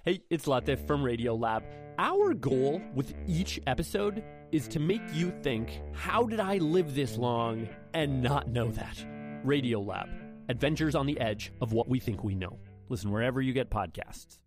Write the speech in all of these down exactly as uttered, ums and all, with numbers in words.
Hey, it's Latif from Radiolab. Our goal with each episode is to make you think, how did I live this long and not know that? Radiolab, adventures on the edge of what we think we know. Listen wherever you get podcasts.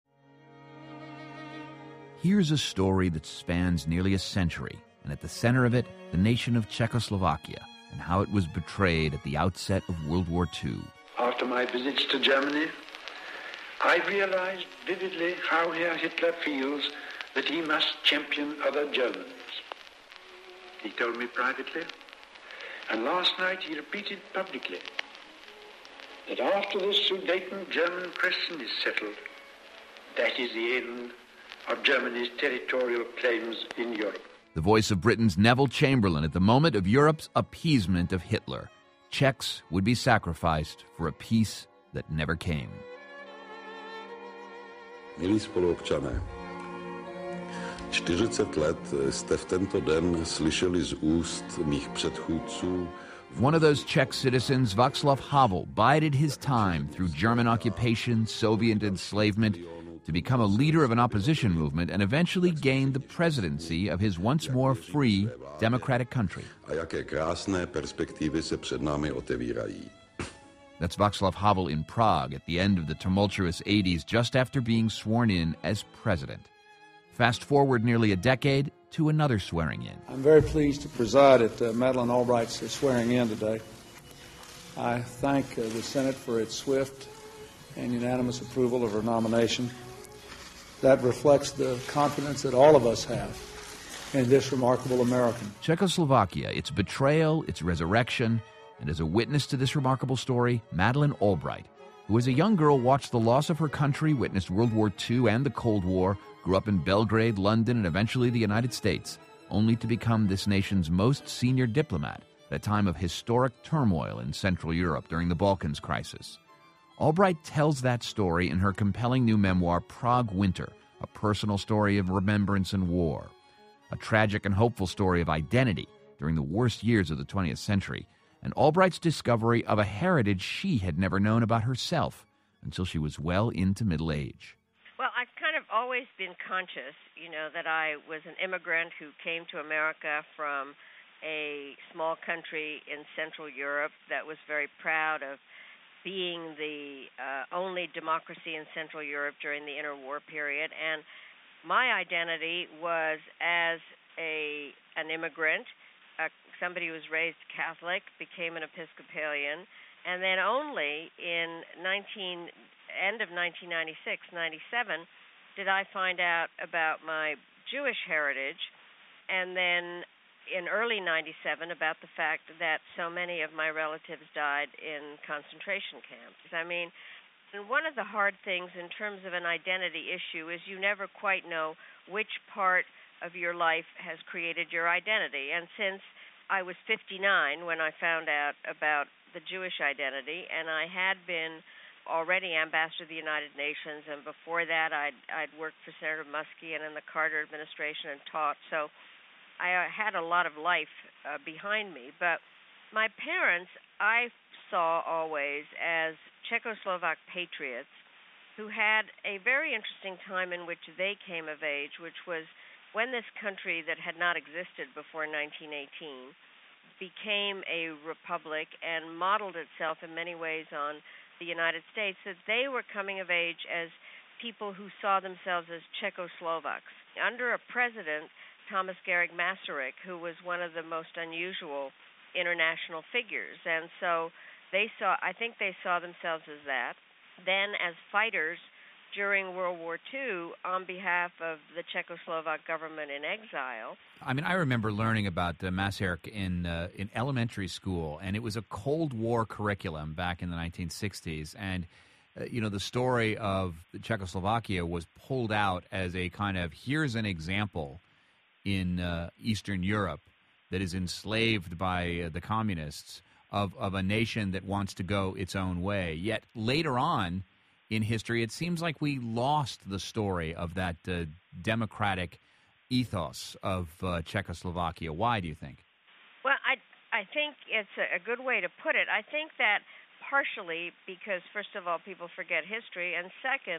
Here's a story that spans nearly a century, and at the center of it, the nation of Czechoslovakia, and how it was betrayed at the outset of World War Two. After my visits to Germany, I realized vividly how Herr Hitler feels that he must champion other Germans. He told me privately, and last night he repeated publicly, that after the Sudeten German question is settled, that is the end of Germany's territorial claims in Europe. The voice of Britain's Neville Chamberlain at the moment of Europe's appeasement of Hitler. Czechs would be sacrificed for a peace that never came. Milí spoluobčané, čtyřicet let jste v tento den slyšeli z úst mých předchůdců. One of those Czech citizens, Václav Havel, bided his time through German occupation, Soviet enslavement, to become a leader of an opposition movement and eventually gained the presidency of his once more free, democratic country. A jaké krásné perspektivy se před námi otevírají. That's Václav Havel in Prague at the end of the tumultuous eighties, just after being sworn in as president. Fast forward nearly a decade to another swearing in. I'm very pleased to preside at uh, Madeleine Albright's swearing in today. I thank uh, the Senate for its swift and unanimous approval of her nomination. That reflects the confidence that all of us have in this remarkable American. Czechoslovakia, its betrayal, its resurrection, and as a witness to this remarkable story, Madeleine Albright, who as a young girl watched the loss of her country, witnessed World War Two and the Cold War, grew up in Belgrade, London, and eventually the United States, only to become this nation's most senior diplomat at a time of historic turmoil in Central Europe during the Balkans crisis. Albright tells that story in her compelling new memoir, Prague Winter, a personal story of remembrance and war, a tragic and hopeful story of identity during the worst years of the twentieth century, and Albright's discovery of a heritage she had never known about herself until she was well into middle age. Well, I've kind of always been conscious, you know, that I was an immigrant who came to America from a small country in Central Europe that was very proud of being the uh, only democracy in Central Europe during the interwar period. And my identity was as a an immigrant, uh, somebody who was raised Catholic, became an Episcopalian, and then only in nineteen end of nineteen ninety-six, ninety-seven, did I find out about my Jewish heritage, and then in early ninety-seven about the fact that so many of my relatives died in concentration camps. I mean, and one of the hard things in terms of an identity issue is you never quite know which part of your life has created your identity. And since I was fifty-nine when I found out about the Jewish identity, and I had been already ambassador to the United Nations, and before that I'd, I'd worked for Senator Muskie and in the Carter administration and taught, so I had a lot of life uh, behind me. But my parents I saw always as Czechoslovak patriots who had a very interesting time in which they came of age, which was when this country that had not existed before nineteen eighteen became a republic and modeled itself in many ways on the United States, that they were coming of age as people who saw themselves as Czechoslovaks. Under a president, Thomas Garrigue Masaryk, who was one of the most unusual international figures. And so they saw, I think they saw themselves as that. Then as fighters during World War Two on behalf of the Czechoslovak government in exile. I mean, I remember learning about uh, Masaryk in uh, in elementary school, and it was a Cold War curriculum back in the nineteen sixties. And, uh, you know, the story of Czechoslovakia was pulled out as a kind of, here's an example in uh, Eastern Europe that is enslaved by uh, the communists of, of a nation that wants to go its own way. Yet later on in history, it seems like we lost the story of that uh, democratic ethos of uh, Czechoslovakia. Why, do you think? Well, I, I think it's a, a good way to put it. I think that partially because, first of all, people forget history, and second,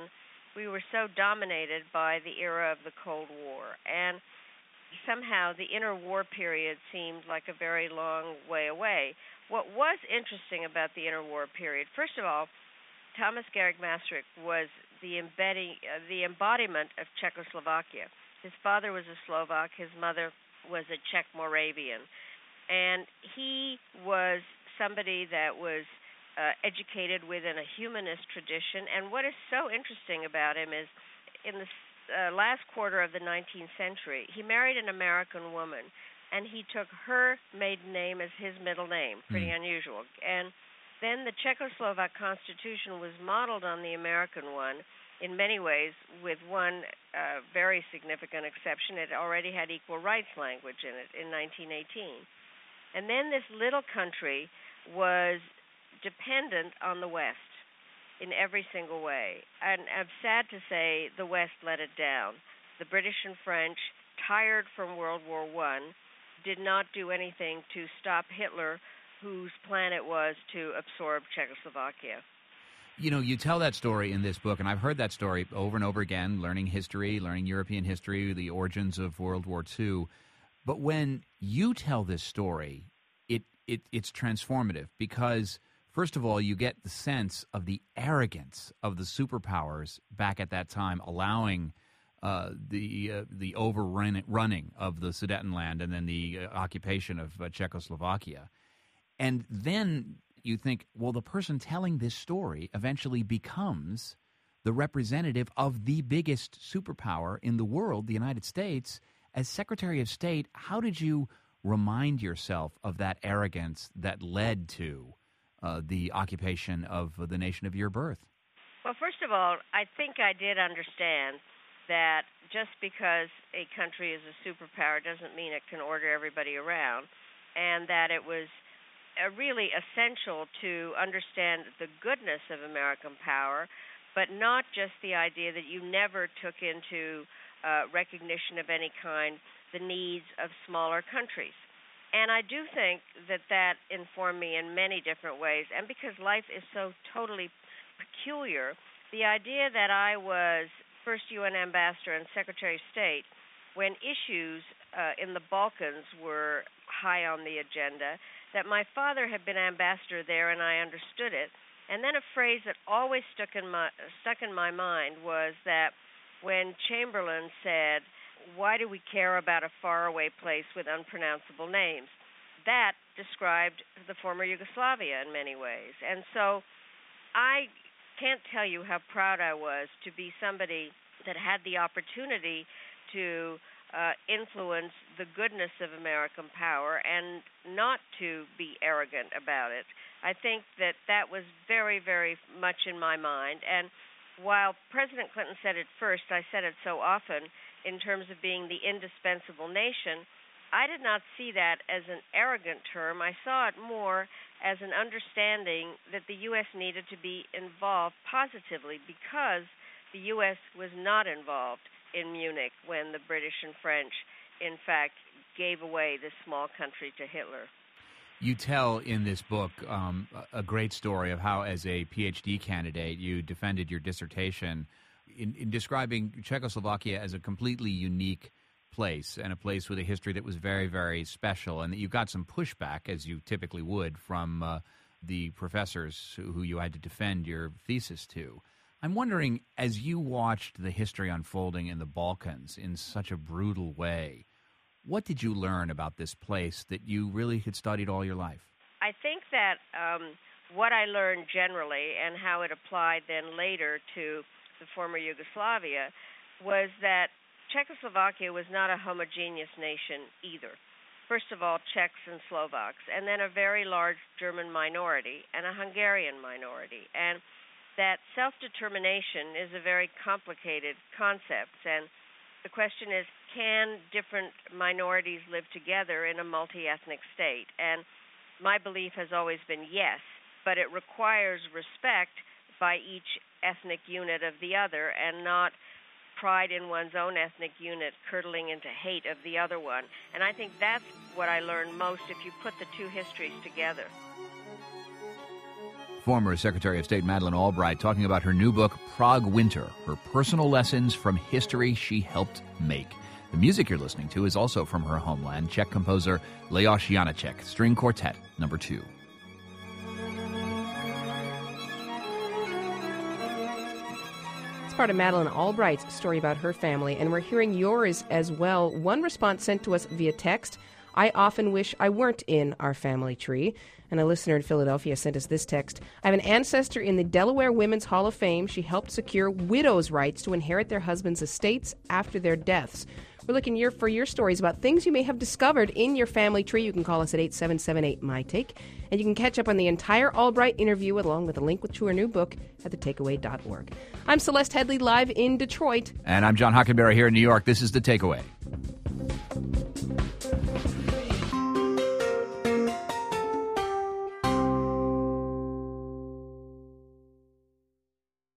we were so dominated by the era of the Cold War. And somehow the interwar period seemed like a very long way away. What was interesting about the interwar period, first of all, Thomas Garrick Masaryk was the embedding, uh, the embodiment of Czechoslovakia. His father was a Slovak, his mother was a Czech Moravian, and he was somebody that was uh, educated within a humanist tradition. And what is so interesting about him is, in the uh, last quarter of the nineteenth century, he married an American woman, and he took her maiden name as his middle name. Pretty mm. unusual. And then the Czechoslovak Constitution was modeled on the American one in many ways, with one uh, very significant exception. It already had equal rights language in it in nineteen eighteen. And then this little country was dependent on the West in every single way. And I'm sad to say the West let it down. The British and French, tired from World War One, did not do anything to stop Hitler, whose plan it was to absorb Czechoslovakia. You know, you tell that story in this book, and I've heard that story over and over again, learning history, learning European history, the origins of World War Two. But when you tell this story, it, it it's transformative because, first of all, you get the sense of the arrogance of the superpowers back at that time, allowing uh, the uh, the overrunning of the Sudetenland and then the uh, occupation of uh, Czechoslovakia. And then you think, well, the person telling this story eventually becomes the representative of the biggest superpower in the world, the United States. As Secretary of State, how did you remind yourself of that arrogance that led to uh, the occupation of the nation of your birth? Well, first of all, I think I did understand that just because a country is a superpower doesn't mean it can order everybody around, and that it was uh, really essential to understand the goodness of American power, but not just the idea that you never took into Uh, recognition of any kind, the needs of smaller countries. And I do think that that informed me in many different ways. And because life is so totally peculiar, the idea that I was first U N ambassador and Secretary of State when issues uh, in the Balkans were high on the agenda, that my father had been ambassador there and I understood it. And then a phrase that always stuck in my, stuck in my mind was that when Chamberlain said, "Why do we care about a faraway place with unpronounceable names?" That described the former Yugoslavia in many ways. And so I can't tell you how proud I was to be somebody that had the opportunity to uh, influence the goodness of American power and not to be arrogant about it. I think that that was very, very much in my mind. And while President Clinton said it first, I said it so often in terms of being the indispensable nation, I did not see that as an arrogant term. I saw it more as an understanding that the U S needed to be involved positively because the U S was not involved in Munich when the British and French, in fact, gave away this small country to Hitler. You tell in this book um, a great story of how, as a P H D candidate, you defended your dissertation in, in describing Czechoslovakia as a completely unique place and a place with a history that was very, very special, and that you got some pushback, as you typically would, from uh, the professors who you had to defend your thesis to. I'm wondering, as you watched the history unfolding in the Balkans in such a brutal way, what did you learn about this place that you really had studied all your life? I think that um, what I learned generally and how it applied then later to the former Yugoslavia was that Czechoslovakia was not a homogeneous nation either. First of all, Czechs and Slovaks, and then a very large German minority and a Hungarian minority. And that self-determination is a very complicated concept. And the question is, can different minorities live together in a multi-ethnic state? And my belief has always been yes, but it requires respect by each ethnic unit of the other and not pride in one's own ethnic unit curdling into hate of the other one. And I think that's what I learned most if you put the two histories together. Former Secretary of State Madeleine Albright talking about her new book, Prague Winter, her personal lessons from history she helped make. The music you're listening to is also from her homeland, Czech composer Leos Janáček, String Quartet, number two. It's part of Madeleine Albright's story about her family, and we're hearing yours as well. One response sent to us via text: I often wish I weren't in our family tree. And a listener in Philadelphia sent us this text: I have an ancestor in the Delaware Women's Hall of Fame. She helped secure widows' rights to inherit their husbands' estates after their deaths. We're looking here for your stories about things you may have discovered in your family tree. You can call us at eight seven seven eight, M Y Take. And you can catch up on the entire Albright interview along with a link to her new book at the takeaway dot org. I'm Celeste Headlee, live in Detroit. And I'm John Hockenberry here in New York. This is The Takeaway.